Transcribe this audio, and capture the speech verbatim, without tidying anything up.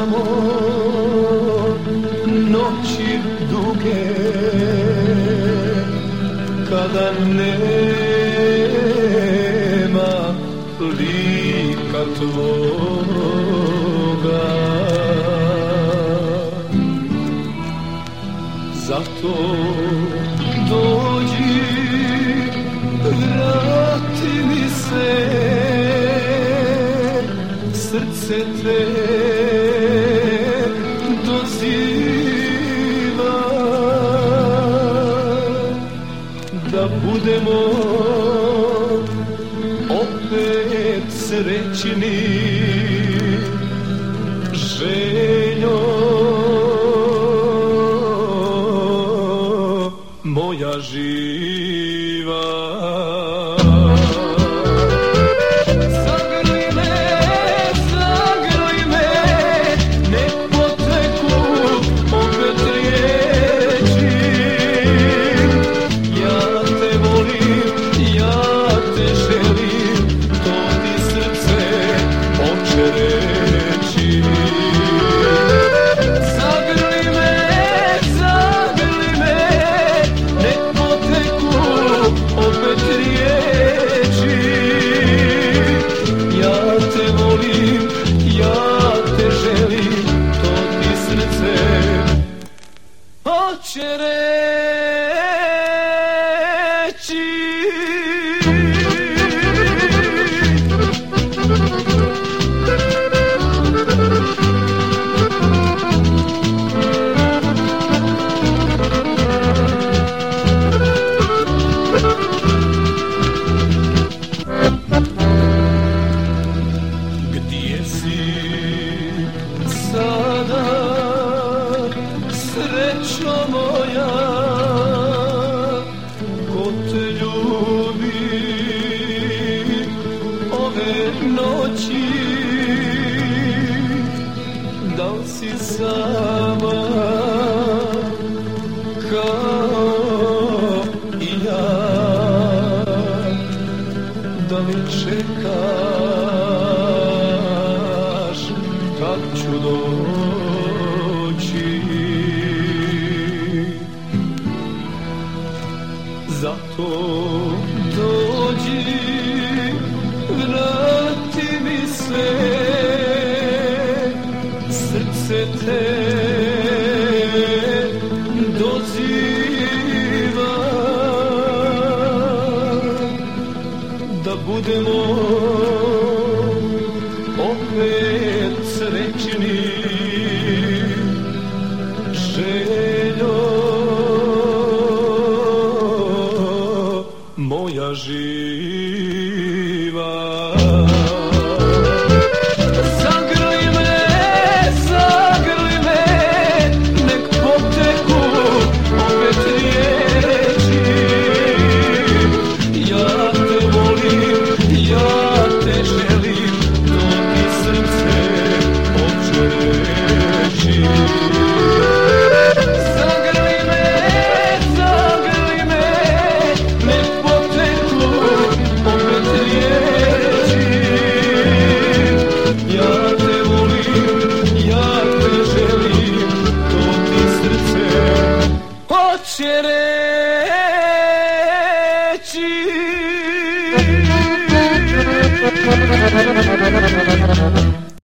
samo noći duge, kada nema lika tvoga. Zato dođi, vrati mi se, srce te doziva, da budemo opet srećni, željo moja živa. Zagrli me, zagrli me, nek poteku opet riječi. Ja te volim, ja te želim, to ti srce hoće reći. Zagrli me, zagrli me, nek poteku opet riječi. Ja te volim, ja te želim, to ti srce hoće reći. Gdje si sada, srećo moja, ko te ljubi ove noći? Da li si sama kao i ja? Da li čekaš kad ću doći? Zato dođi, vrati mi se, srce te doziva, da budemo opet srećni, željo moja živa. Zagrli me, zagrli me, nek poteku opet riječi. Ja te volim, ja te želim, to ti srce hoće reći. Zagrli me, zagrli me, nek poteku opet riječi. Ja te volim, ja te želim, to ti srce hoće reći.